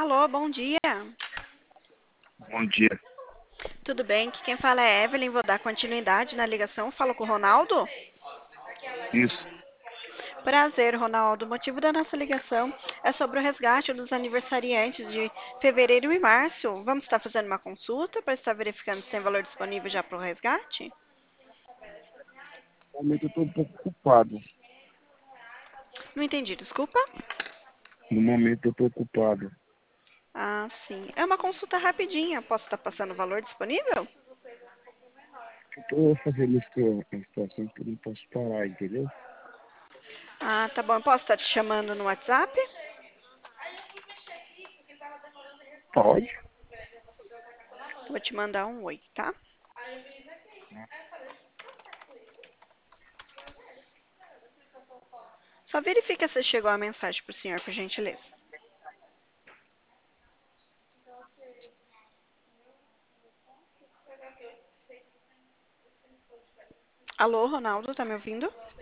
Alô, bom dia. Bom dia. Tudo bem? Aqui quem fala é Evelyn. Vou dar continuidade na ligação. Falo com o Ronaldo? Isso. Prazer, Ronaldo. O motivo da nossa ligação é sobre o resgate dos aniversariantes de fevereiro e março. Vamos estar fazendo uma consulta para estar verificando se tem valor disponível já para o resgate? No momento eu estou um pouco ocupado. Não entendi, desculpa. No momento eu estou ocupado. Ah, sim. É uma consulta rapidinha. Posso estar passando o valor disponível? Eu estou fazendo uma situação que eu não posso parar, entendeu? Ah, tá bom. Eu posso estar te chamando no WhatsApp? Pode. Vou te mandar um oi, tá? Só verifica se chegou a mensagem para o senhor, por gentileza. Alô, Ronaldo, tá me ouvindo?